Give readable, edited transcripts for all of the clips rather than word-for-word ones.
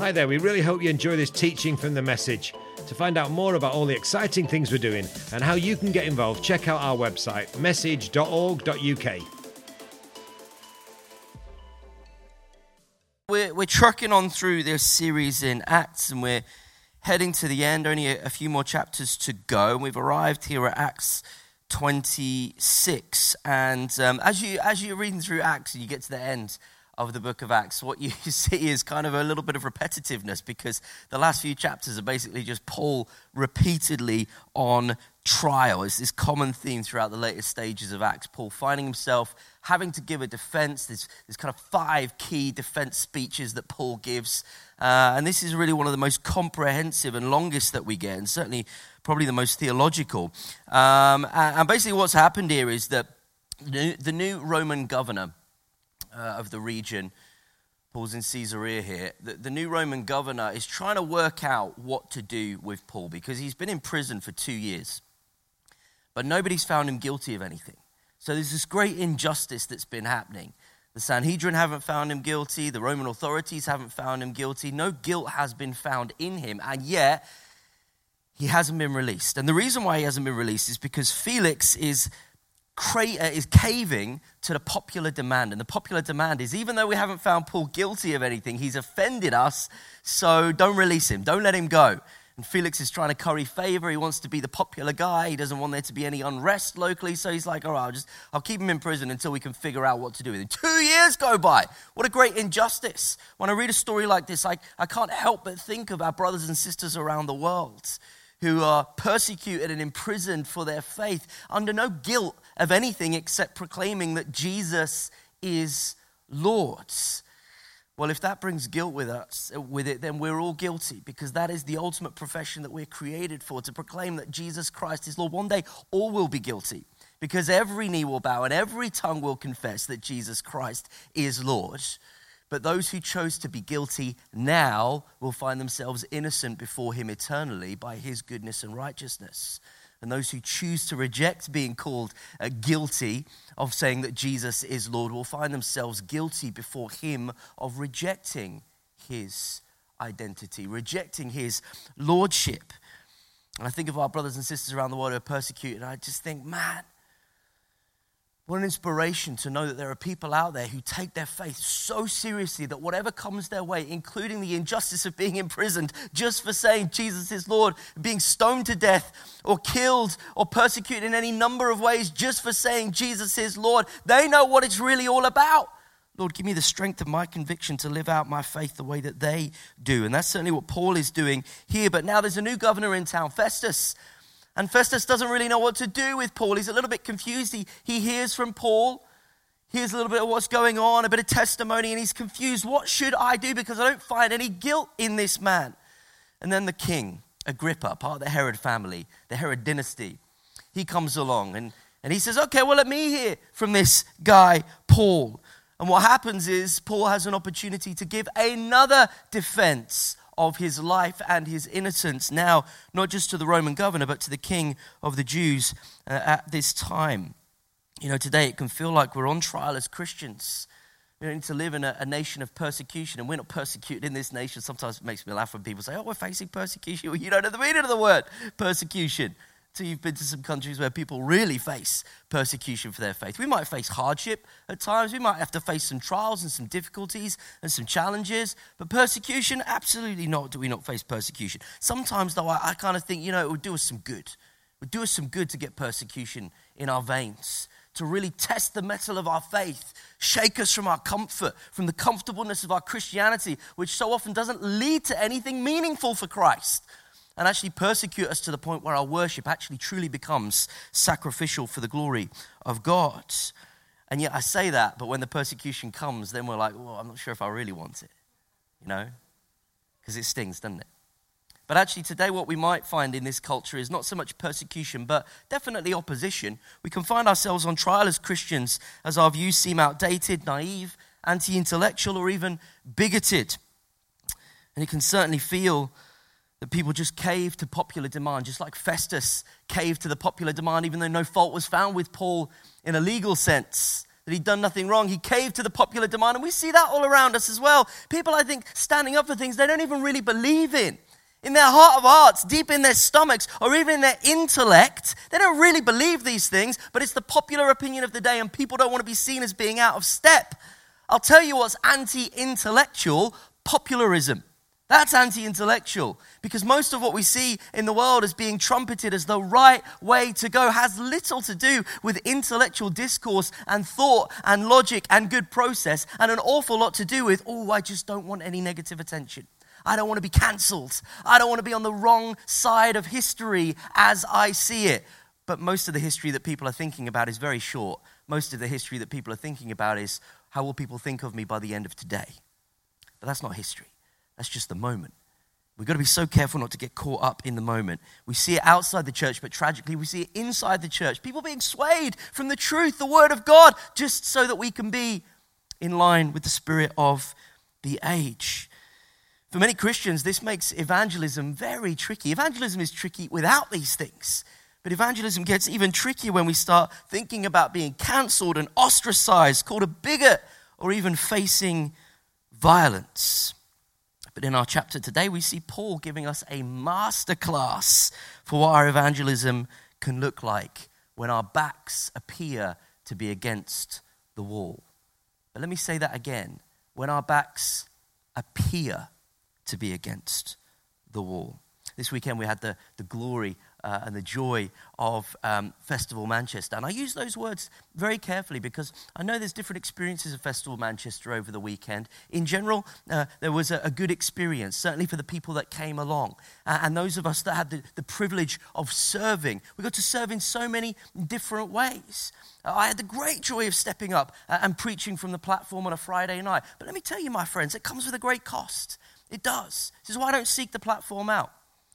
Hi there, we really hope you enjoy this teaching from The Message. To find out more about all the exciting things we're doing and how you can get involved, check out our website, message.org.uk. We're trucking on through this series in Acts, and we're heading to the end, only a few more chapters to go. We've arrived here at Acts 26, and as you're reading through Acts and you get to the end of the book of Acts, what you see is kind of a little bit of repetitiveness, because the last few chapters are basically just Paul repeatedly on trial. It's this common theme throughout the latest stages of Acts. Paul finding himself having to give a defense. There's kind of 5 key defense speeches that Paul gives. And this is really one of the most comprehensive and longest that we get, and certainly probably the most theological. And basically what's happened here is that the new Roman governor of the region, Paul's in Caesarea here, the new Roman governor is trying to work out what to do with Paul, because he's been in prison for 2 years, but nobody's found him guilty of anything. So there's this great injustice that's been happening. The Sanhedrin haven't found him guilty, the Roman authorities haven't found him guilty, no guilt has been found in him, and yet he hasn't been released. And the reason why he hasn't been released is because Felix is caving to the popular demand. And the popular demand is, even though we haven't found Paul guilty of anything, he's offended us, so don't release him, don't let him go. And Felix is trying to curry favor. He wants to be the popular guy. He doesn't want there to be any unrest locally, so he's like, all right, I'll keep him in prison until we can figure out what to do with him. 2 years go by. What a great injustice. When I read a story like this, I can't help but think of our brothers and sisters around the world who are persecuted and imprisoned for their faith under no guilt of anything except proclaiming that Jesus is Lord. Well, if that brings guilt with it, then we're all guilty, because that is the ultimate profession that we're created for, to proclaim that Jesus Christ is Lord. One day, all will be guilty, because every knee will bow and every tongue will confess that Jesus Christ is Lord. But those who chose to be guilty now will find themselves innocent before him eternally by his goodness and righteousness. And those who choose to reject being called guilty of saying that Jesus is Lord will find themselves guilty before him of rejecting his identity, rejecting his lordship. And I think of our brothers and sisters around the world who are persecuted, and I just think, man, what an inspiration to know that there are people out there who take their faith so seriously that whatever comes their way, including the injustice of being imprisoned just for saying Jesus is Lord, being stoned to death or killed or persecuted in any number of ways just for saying Jesus is Lord, they know what it's really all about. Lord, give me the strength of my conviction to live out my faith the way that they do. And that's certainly what Paul is doing here. But now there's a new governor in town, Festus. And Festus doesn't really know what to do with Paul. He's a little bit confused. He hears from Paul, hears a little bit of what's going on, a bit of testimony, and he's confused. What should I do? Because I don't find any guilt in this man. And then the king, Agrippa, part of the Herod family, the Herod dynasty, he comes along and he says, okay, well, let me hear from this guy, Paul. And what happens is Paul has an opportunity to give another defense of his life and his innocence, now not just to the Roman governor, but to the king of the Jews at this time. You know, today it can feel like we're on trial as Christians. We don't need to live in a nation of persecution, and we're not persecuted in this nation. Sometimes it makes me laugh when people say, oh, we're facing persecution. Well, you don't know the meaning of the word persecution. So you've been to some countries where people really face persecution for their faith. We might face hardship at times. We might have to face some trials and some difficulties and some challenges. But persecution, absolutely not do we not face persecution. Sometimes, though, I kind of think, it would do us some good. It would do us some good to get persecution in our veins, to really test the metal of our faith, shake us from our comfort, from the comfortableness of our Christianity, which so often doesn't lead to anything meaningful for Christ, and actually persecute us to the point where our worship actually truly becomes sacrificial for the glory of God. And yet I say that, but when the persecution comes, then we're like, well, I'm not sure if I really want it, because it stings, doesn't it? But actually today what we might find in this culture is not so much persecution, but definitely opposition. We can find ourselves on trial as Christians as our views seem outdated, naive, anti-intellectual, or even bigoted. And you can certainly feel that people just cave to popular demand, just like Festus caved to the popular demand, even though no fault was found with Paul in a legal sense. that he'd done nothing wrong. He caved to the popular demand, and we see that all around us as well. People, I think, standing up for things they don't even really believe in. In their heart of hearts, deep in their stomachs, or even in their intellect, they don't really believe these things, but it's the popular opinion of the day, and people don't want to be seen as being out of step. I'll tell you what's anti-intellectual: popularism. That's anti-intellectual, because most of what we see in the world as being trumpeted as the right way to go has little to do with intellectual discourse and thought and logic and good process, and an awful lot to do with, I just don't want any negative attention. I don't want to be cancelled. I don't want to be on the wrong side of history as I see it. But most of the history that people are thinking about is very short. Most of the history that people are thinking about is, how will people think of me by the end of today? But that's not history. That's just the moment. We've got to be so careful not to get caught up in the moment. We see it outside the church, but tragically we see it inside the church. People being swayed from the truth, the word of God, just so that we can be in line with the spirit of the age. For many Christians, this makes evangelism very tricky. Evangelism is tricky without these things. But evangelism gets even trickier when we start thinking about being cancelled and ostracized, called a bigot, or even facing violence. But in our chapter today, we see Paul giving us a masterclass for what our evangelism can look like when our backs appear to be against the wall. But let me say that again. When our backs appear to be against the wall. This weekend we had the glory and the joy of Festival Manchester. And I use those words very carefully because I know there's different experiences of Festival Manchester over the weekend. In general, there was a good experience, certainly for the people that came along. And those of us that had the privilege of serving, we got to serve in so many different ways. I had the great joy of stepping up and preaching from the platform on a Friday night. But let me tell you, my friends, it comes with a great cost. It does. This is why I don't seek the platform out.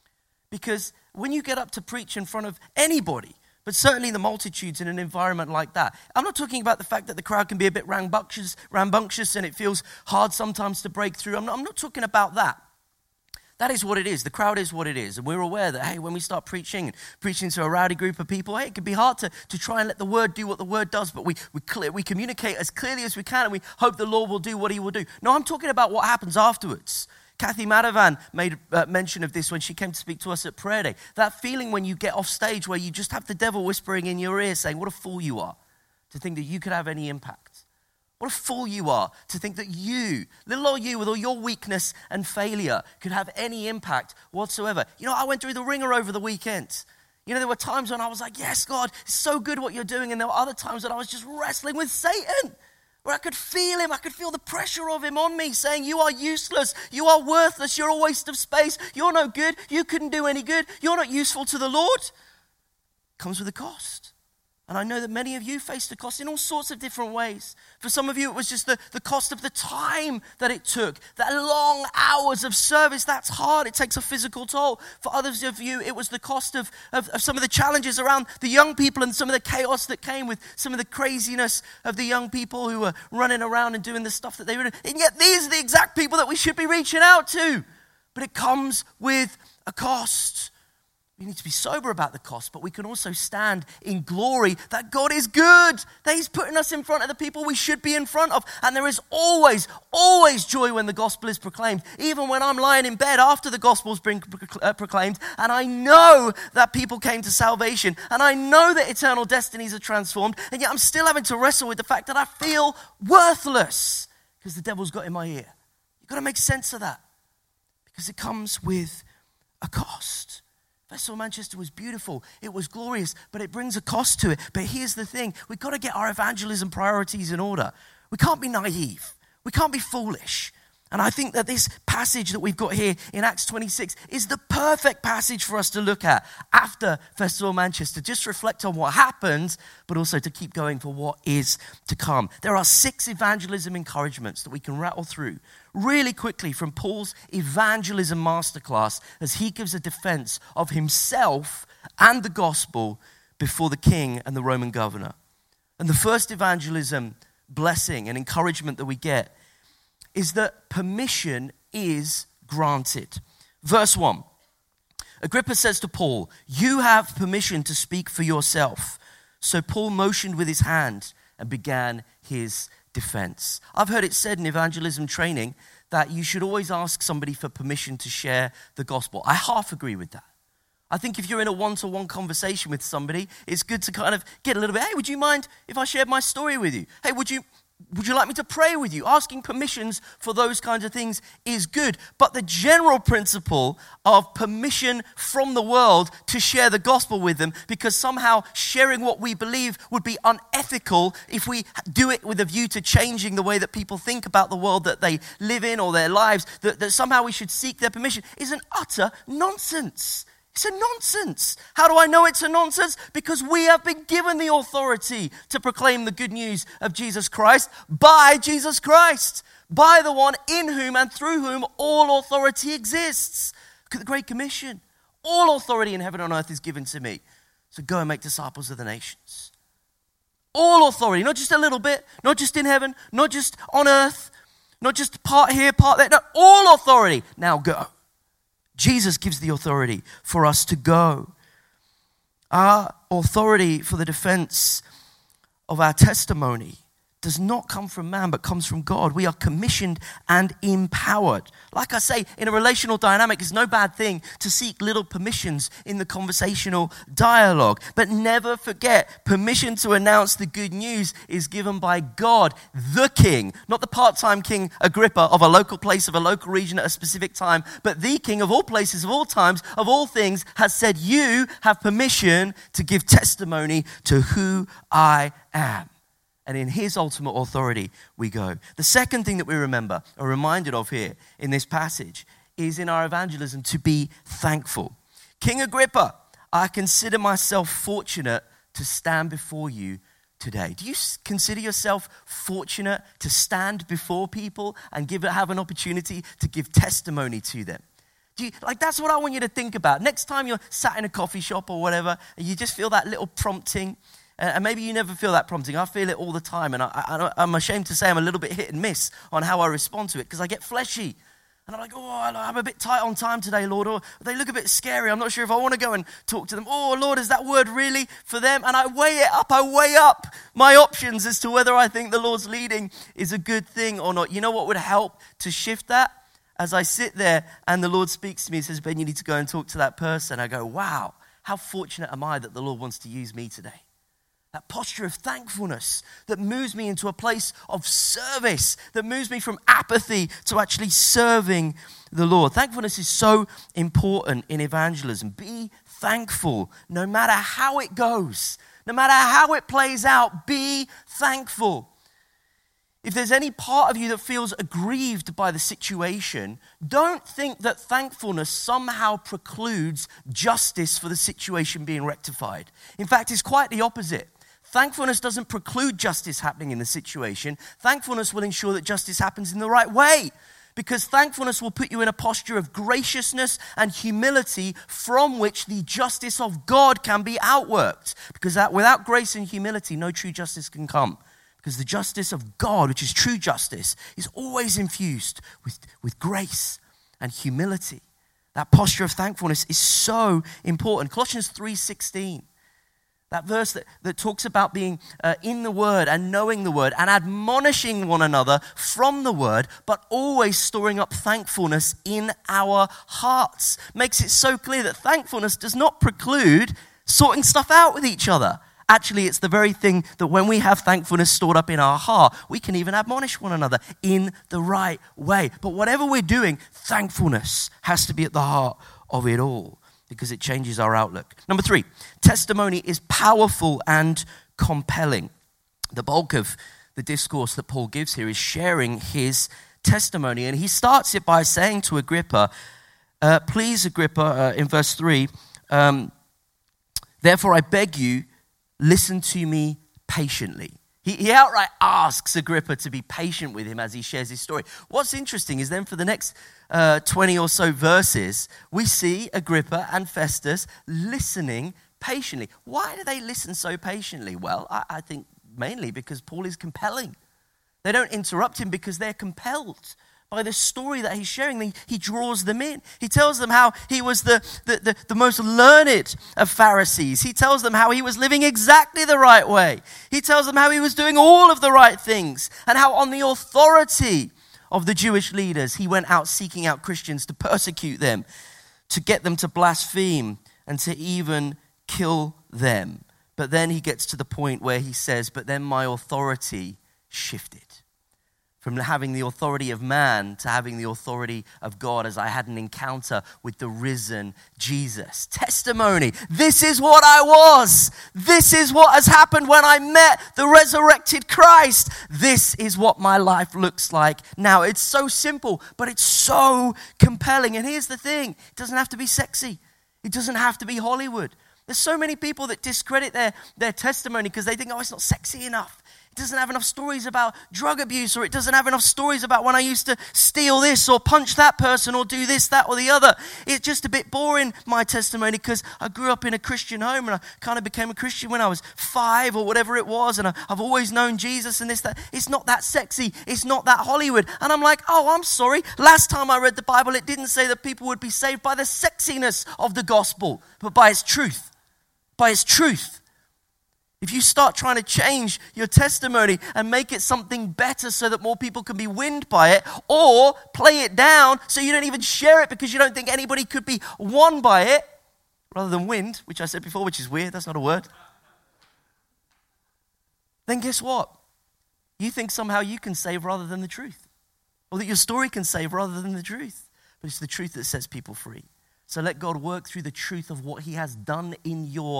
Because when you get up to preach in front of anybody, but certainly the multitudes in an environment like that, I'm not talking about the fact that the crowd can be a bit rambunctious and it feels hard sometimes to break through. I'm not talking about that. That is what it is. The crowd is what it is. And we're aware that, hey, when we start preaching to a rowdy group of people, hey, it can be hard to try and let the word do what the word does, but we communicate as clearly as we can, and we hope the Lord will do what he will do. No, I'm talking about what happens afterwards. Kathy Madavan made mention of this when she came to speak to us at Prayer Day. That feeling when you get off stage where you just have the devil whispering in your ear saying, what a fool you are to think that you could have any impact. What a fool you are to think that you, little old you with all your weakness and failure, could have any impact whatsoever. You know, I went through the ringer over the weekend. You know, there were times when I was like, yes, God, it's so good what you're doing. And there were other times when I was just wrestling with Satan, where I could feel him, I could feel the pressure of him on me saying, you are useless, you are worthless, you're a waste of space, you're no good, you couldn't do any good, you're not useful to the Lord. It comes with a cost. And I know that many of you faced the cost in all sorts of different ways. For some of you, it was just the cost of the time that it took. That long hours of service, that's hard. It takes a physical toll. For others of you, it was the cost of some of the challenges around the young people and some of the chaos that came with some of the craziness of the young people who were running around and doing the stuff that they were doing. And yet these are the exact people that we should be reaching out to. But it comes with a cost. We need to be sober about the cost, but we can also stand in glory that God is good, that he's putting us in front of the people we should be in front of. And there is always, always joy when the gospel is proclaimed, even when I'm lying in bed after the gospel's been proclaimed, and I know that people came to salvation, and I know that eternal destinies are transformed, and yet I'm still having to wrestle with the fact that I feel worthless because the devil's got in my ear. You've got to make sense of that because it comes with a cost. Festival Manchester was beautiful. It was glorious, but it brings a cost to it. But here's the thing. We've got to get our evangelism priorities in order. We can't be naive. We can't be foolish. And I think that this passage that we've got here in Acts 26 is the perfect passage for us to look at after Festival Manchester. Just reflect on what happened, but also to keep going for what is to come. There are 6 evangelism encouragements that we can rattle through really quickly from Paul's evangelism masterclass as he gives a defense of himself and the gospel before the king and the Roman governor. And the first evangelism blessing and encouragement that we get is that permission is granted. Verse 1, Agrippa says to Paul, you have permission to speak for yourself. So Paul motioned with his hand, and began his defense. I've heard it said in evangelism training that you should always ask somebody for permission to share the gospel. I half agree with that. I think if you're in a one-to-one conversation with somebody, it's good to kind of get a little bit, hey, would you mind if I shared my story with you? Hey, would you like me to pray with you? Asking permissions for those kinds of things is good. But the general principle of permission from the world to share the gospel with them, because somehow sharing what we believe would be unethical if we do it with a view to changing the way that people think about the world that they live in or their lives, that somehow we should seek their permission, is an utter nonsense. It's a nonsense. How do I know it's a nonsense? Because we have been given the authority to proclaim the good news of Jesus Christ by Jesus Christ, by the one in whom and through whom all authority exists. Look at the Great Commission. All authority in heaven and on earth is given to me. So go and make disciples of the nations. All authority, not just a little bit, not just in heaven, not just on earth, not just part here, part there. No, all authority. Now go. Jesus gives the authority for us to go. Our authority for the defense of our testimony does not come from man, but comes from God. We are commissioned and empowered. Like I say, in a relational dynamic, it's no bad thing to seek little permissions in the conversational dialogue. But never forget, permission to announce the good news is given by God, the King, not the part-time King Agrippa of a local place, of a local region at a specific time, but the King of all places, of all times, of all things, has said, you have permission to give testimony to who I am. And in his ultimate authority, we go. The second thing that we remember, are reminded of here in this passage, is in our evangelism to be thankful. King Agrippa, I consider myself fortunate to stand before you today. Do you consider yourself fortunate to stand before people and have an opportunity to give testimony to them? That's what I want you to think about. Next time you're sat in a coffee shop or whatever, and you just feel that little prompting. And maybe you never feel that prompting. I feel it all the time. And I'm ashamed to say I'm a little bit hit and miss on how I respond to it, because I get fleshy. And I'm like, I'm a bit tight on time today, Lord. Or they look a bit scary. I'm not sure if I want to go and talk to them. Oh, Lord, is that word really for them? And I weigh it up. I weigh up my options as to whether I think the Lord's leading is a good thing or not. You know what would help to shift that? As I sit there and the Lord speaks to me and says, Ben, you need to go and talk to that person. I go, wow, how fortunate am I that the Lord wants to use me today? That posture of thankfulness that moves me into a place of service, that moves me from apathy to actually serving the Lord. Thankfulness is so important in evangelism. Be thankful no matter how it goes, no matter how it plays out. Be thankful. If there's any part of you that feels aggrieved by the situation, don't think that thankfulness somehow precludes justice for the situation being rectified. In fact, it's quite the opposite. Thankfulness doesn't preclude justice happening in the situation. Thankfulness will ensure that justice happens in the right way, because thankfulness will put you in a posture of graciousness and humility from which the justice of God can be outworked. Because without grace and humility, no true justice can come. Because the justice of God, which is true justice, is always infused with grace and humility. That posture of thankfulness is so important. Colossians 3:16. That verse that talks about being in the Word and knowing the Word and admonishing one another from the Word, but always storing up thankfulness in our hearts. Makes it so clear that thankfulness does not preclude sorting stuff out with each other. Actually, it's the very thing that when we have thankfulness stored up in our heart, we can even admonish one another in the right way. But whatever we're doing, thankfulness has to be at the heart of it all, because it changes our outlook. Number 3, testimony is powerful and compelling. The bulk of the discourse that Paul gives here is sharing his testimony. And he starts it by saying to Agrippa, please, Agrippa, in verse 3, therefore I beg you, listen to me patiently. He outright asks Agrippa to be patient with him as he shares his story. What's interesting is then for the next 20 or so verses, we see Agrippa and Festus listening patiently. Why do they listen so patiently? Well, I think mainly because Paul is compelling. They don't interrupt him because they're compelled By the story that he's sharing, he draws them in. He tells them how he was the most learned of Pharisees. He tells them how he was living exactly the right way. He tells them how he was doing all of the right things, and how on the authority of the Jewish leaders, he went out seeking out Christians to persecute them, to get them to blaspheme, and to even kill them. But then he gets to the point where he says, but then my authority shifted. From having the authority of man to having the authority of God, as I had an encounter with the risen Jesus. Testimony. This is what I was. This is what has happened when I met the resurrected Christ. This is what my life looks like now. It's so simple, but it's so compelling. And here's the thing. It doesn't have to be sexy. It doesn't have to be Hollywood. There's so many people that discredit their testimony because they think, oh, it's not sexy enough. It doesn't have enough stories about drug abuse, or it doesn't have enough stories about when I used to steal this or punch that person or do this, that, or the other. It's just a bit boring, my testimony, because I grew up in a Christian home and I kind of became a Christian when I was 5 or whatever it was, and I've always known Jesus and this, that. It's not that sexy. It's not that Hollywood. And I'm like, oh, I'm sorry. Last time I read the Bible, it didn't say that people would be saved by the sexiness of the gospel, but by its truth. By its truth. If you start trying to change your testimony and make it something better so that more people can be won by it, or play it down so you don't even share it because you don't think anybody could be won by it, rather than wind, which I said before, which is weird, that's not a word, then guess what? You think somehow you can save rather than the truth, or that your story can save rather than the truth. But it's the truth that sets people free. So let God work through the truth of what he has done in your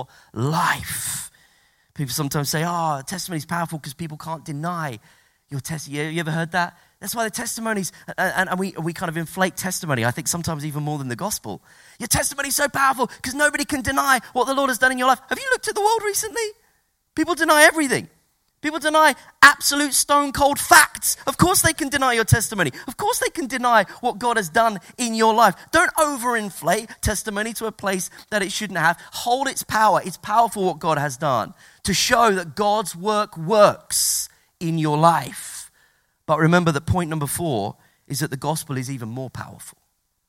life. People sometimes say, oh, testimony is powerful because people can't deny your testimony. You ever heard that? That's why the testimonies, and we kind of inflate testimony, I think sometimes even more than the gospel. Your testimony is so powerful because nobody can deny what the Lord has done in your life. Have you looked at the world recently? People deny everything. People deny absolute stone cold facts. Of course they can deny your testimony. Of course they can deny what God has done in your life. Don't overinflate testimony to a place that it shouldn't have. Hold its power. It's powerful what God has done to show that God's work works in your life. But remember that point number 4 is that the gospel is even more powerful,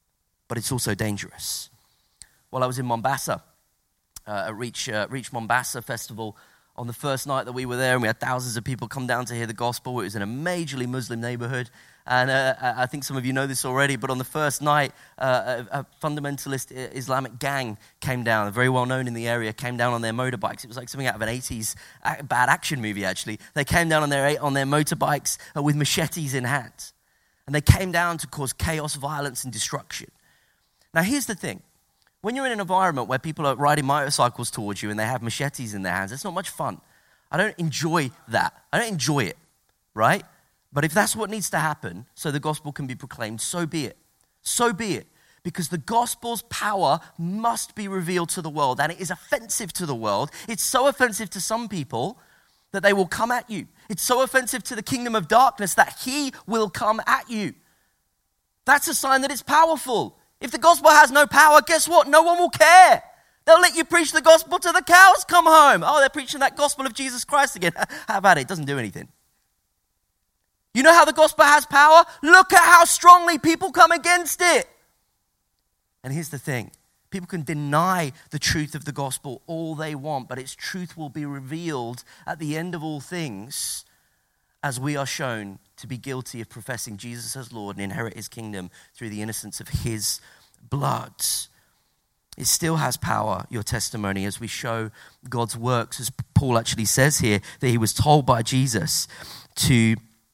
but it's also dangerous. While I was in Mombasa, at Reach Mombasa Festival, on the first night that we were there, and we had thousands of people come down to hear the gospel. It was in a majorly Muslim neighborhood. And I think some of you know this already, but on the first night, a fundamentalist Islamic gang came down, very well known in the area, came down on their motorbikes. It was like something out of an 80s bad action movie, actually. They came down on their motorbikes with machetes in hand. And they came down to cause chaos, violence, and destruction. Now, here's the thing. When you're in an environment where people are riding motorcycles towards you and they have machetes in their hands, it's not much fun. I don't enjoy that. I don't enjoy it, right? But if that's what needs to happen so the gospel can be proclaimed, so be it. So be it. Because the gospel's power must be revealed to the world, and it is offensive to the world. It's so offensive to some people that they will come at you. It's so offensive to the kingdom of darkness that he will come at you. That's a sign that it's powerful. If the gospel has no power, guess what? No one will care. They'll let you preach the gospel till the cows come home. Oh, they're preaching that gospel of Jesus Christ again. How about it? It doesn't do anything. You know how the gospel has power? Look at how strongly people come against it. And here's the thing. People can deny the truth of the gospel all they want, but its truth will be revealed at the end of all things as we are shown to be guilty of professing Jesus as Lord and inherit his kingdom through the innocence of his blood. It still has power, your testimony, as we show God's works, as Paul actually says here, that he was told by Jesus to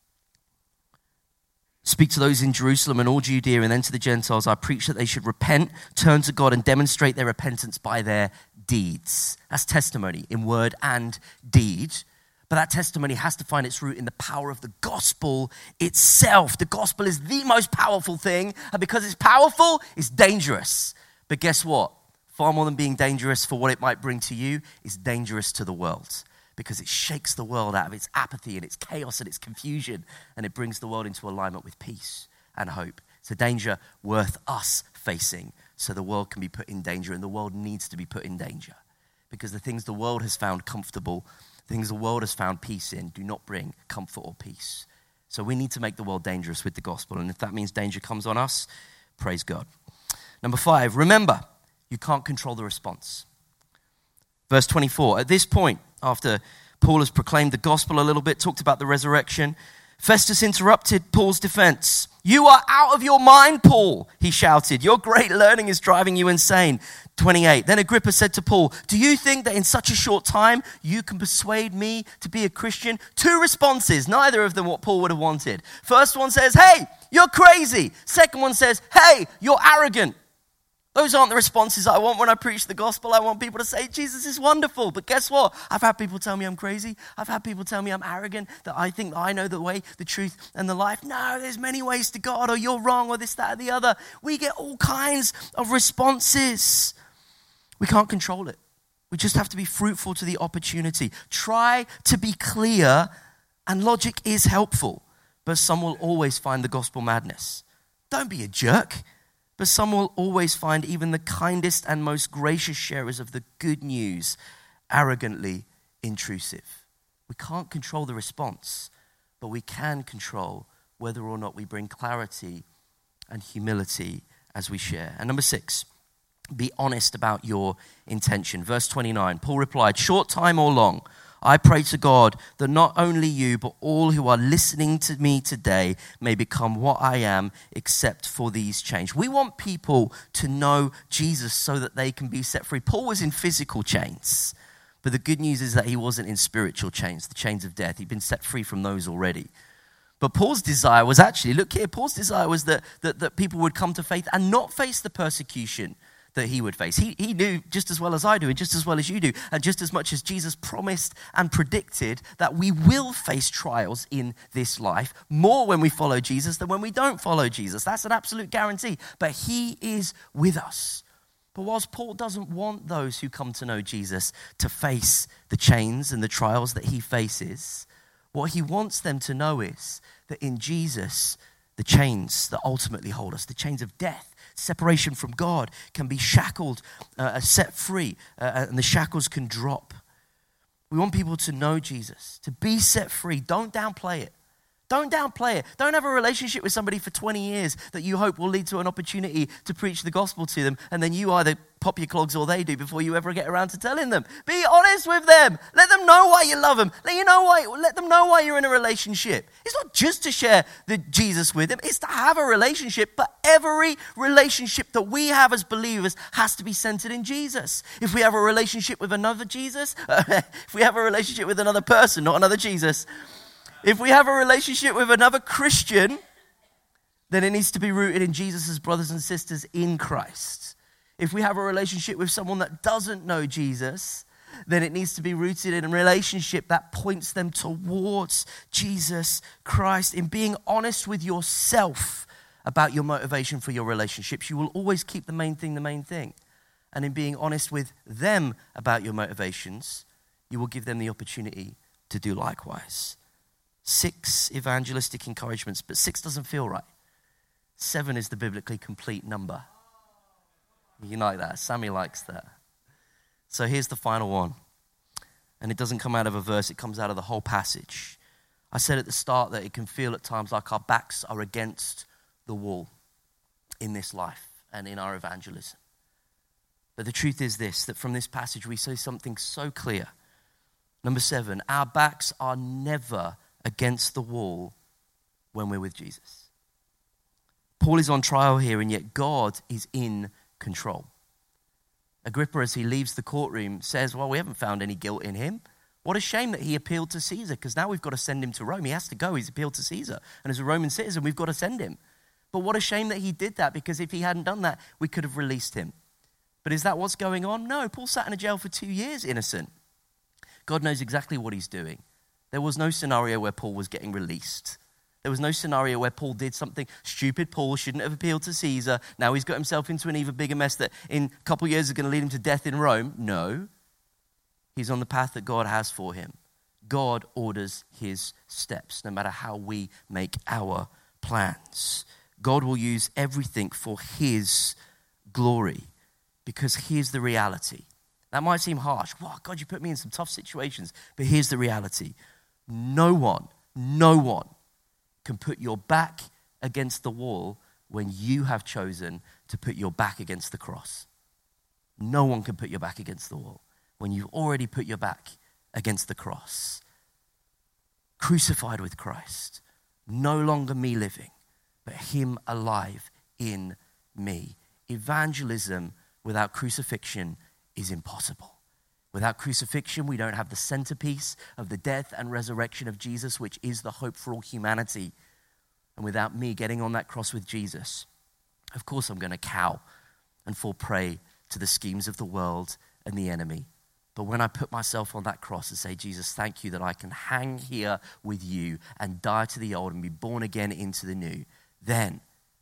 speak to those in Jerusalem and all Judea and then to the Gentiles. I preach that they should repent, turn to God, and demonstrate their repentance by their deeds. That's testimony in word and deed. But that testimony has to find its root in the power of the gospel itself. The gospel is the most powerful thing, and because it's powerful, it's dangerous. But guess what? Far more than being dangerous for what it might bring to you, it's dangerous to the world, because it shakes the world out of its apathy and its chaos and its confusion, and it brings the world into alignment with peace and hope. It's a danger worth us facing, so the world can be put in danger, and the world needs to be put in danger, because the things the world has found comfortable, things the world has found peace in, do not bring comfort or peace. So we need to make the world dangerous with the gospel. And if that means danger comes on us, praise God. Number 5, remember, you can't control the response. Verse 24, at this point, after Paul has proclaimed the gospel a little bit, talked about the resurrection, Festus interrupted Paul's defense. You are out of your mind, Paul, he shouted. Your great learning is driving you insane. 28, then Agrippa said to Paul, do you think that in such a short time you can persuade me to be a Christian? 2 responses, neither of them what Paul would have wanted. First one says, hey, you're crazy. Second one says, hey, you're arrogant. Those aren't the responses I want when I preach the gospel. I want people to say, Jesus is wonderful. But guess what? I've had people tell me I'm crazy. I've had people tell me I'm arrogant, that I think that I know the way, the truth, and the life. No, there's many ways to God, or you're wrong, or this, that, or the other. We get all kinds of responses. We can't control it. We just have to be fruitful to the opportunity. Try to be clear, and logic is helpful. But some will always find the gospel madness. Don't be a jerk. But some will always find even the kindest and most gracious sharers of the good news arrogantly intrusive. We can't control the response, but we can control whether or not we bring clarity and humility as we share. And number 6, be honest about your intention. Verse 29, Paul replied, short time or long, I pray to God that not only you, but all who are listening to me today may become what I am, except for these chains. We want people to know Jesus so that they can be set free. Paul was in physical chains, but the good news is that he wasn't in spiritual chains, the chains of death. He'd been set free from those already. But Paul's desire was actually, look here, Paul's desire was that people would come to faith and not face the persecution that he would face. He knew just as well as I do, and just as well as you do, and just as much as Jesus promised and predicted that we will face trials in this life, more when we follow Jesus than when we don't follow Jesus. That's an absolute guarantee. But he is with us. But whilst Paul doesn't want those who come to know Jesus to face the chains and the trials that he faces, what he wants them to know is that in Jesus, the chains that ultimately hold us, the chains of death, separation from God, can be shackled, set free, and the shackles can drop. We want people to know Jesus, to be set free. Don't downplay it. Don't downplay it. Don't have a relationship with somebody for 20 years that you hope will lead to an opportunity to preach the gospel to them, and then you either pop your clogs or they do before you ever get around to telling them. Be honest with them. Let them know why you love them. Let them know why you're in a relationship. It's not just to share the Jesus with them. It's to have a relationship, but every relationship that we have as believers has to be centered in Jesus. If we have a relationship with another Jesus, if we have a relationship with another person, not another Jesus, if we have a relationship with another Christian, then it needs to be rooted in Jesus' brothers and sisters in Christ. If we have a relationship with someone that doesn't know Jesus, then it needs to be rooted in a relationship that points them towards Jesus Christ. In being honest with yourself about your motivation for your relationships, you will always keep the main thing the main thing. And in being honest with them about your motivations, you will give them the opportunity to do likewise. 6 evangelistic encouragements, but 6 doesn't feel right. 7 is the biblically complete number. You like that? Sammy likes that. So here's the final one. And it doesn't come out of a verse, it comes out of the whole passage. I said at the start that it can feel at times like our backs are against the wall in this life and in our evangelism. But the truth is this, that from this passage we see something so clear. Number 7, our backs are never against the wall when we're with Jesus. Paul is on trial here, and yet God is in control. Agrippa, as he leaves the courtroom, says, well, we haven't found any guilt in him. What a shame that he appealed to Caesar, because now we've got to send him to Rome. He has to go. He's appealed to Caesar. And as a Roman citizen, we've got to send him. But what a shame that he did that, because if he hadn't done that, we could have released him. But is that what's going on? No, Paul sat in a jail for 2 years innocent. God knows exactly what he's doing. There was no scenario where Paul was getting released. There was no scenario where Paul did something stupid. Paul shouldn't have appealed to Caesar. Now he's got himself into an even bigger mess that in a couple of years is going to lead him to death in Rome. No. He's on the path that God has for him. God orders his steps, no matter how we make our plans. God will use everything for his glory, because here's the reality. That might seem harsh. Wow, God, you put me in some tough situations. But here's the reality. No one can put your back against the wall when you have chosen to put your back against the cross. No one can put your back against the wall when you've already put your back against the cross. Crucified with Christ. No longer me living, but him alive in me. Evangelism without crucifixion is impossible. Without crucifixion, we don't have the centerpiece of the death and resurrection of Jesus, which is the hope for all humanity. And without me getting on that cross with Jesus, of course I'm going to cow and fall prey to the schemes of the world and the enemy. But when I put myself on that cross and say, Jesus, thank you that I can hang here with you and die to the old and be born again into the new, then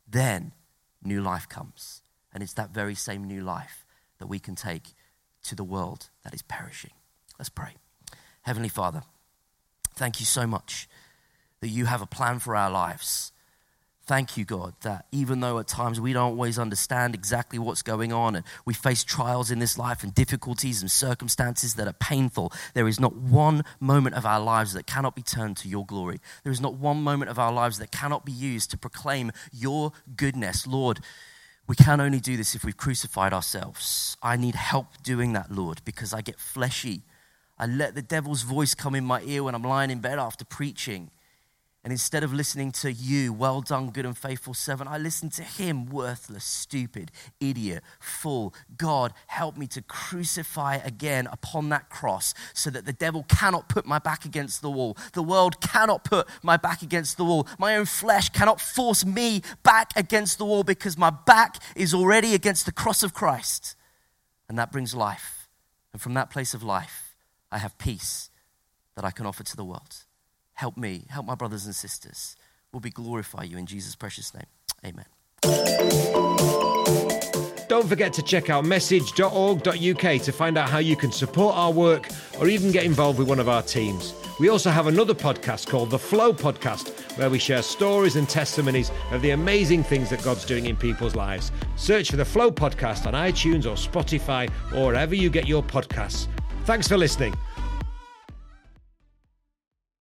new life comes. And it's that very same new life that we can take to the world that is perishing. Let's pray. Heavenly Father, thank you so much that you have a plan for our lives. Thank you, God, that even though at times we don't always understand exactly what's going on and we face trials in this life and difficulties and circumstances that are painful, there is not one moment of our lives that cannot be turned to your glory. There is not one moment of our lives that cannot be used to proclaim your goodness. Lord, we can only do this if we've crucified ourselves. I need help doing that, Lord, because I get fleshy. I let the devil's voice come in my ear when I'm lying in bed after preaching. And instead of listening to you, well done, good and faithful servant, I listen to him, worthless, stupid, idiot, fool. God, help me to crucify again upon that cross so that the devil cannot put my back against the wall. The world cannot put my back against the wall. My own flesh cannot force me back against the wall because my back is already against the cross of Christ. And that brings life. And from that place of life, I have peace that I can offer to the world. Help me, help my brothers and sisters. We'll be glorify you in Jesus' precious name. Amen. Don't forget to check out message.org.uk to find out how you can support our work or even get involved with one of our teams. We also have another podcast called The Flow Podcast, where we share stories and testimonies of the amazing things that God's doing in people's lives. Search for The Flow Podcast on iTunes or Spotify or wherever you get your podcasts. Thanks for listening.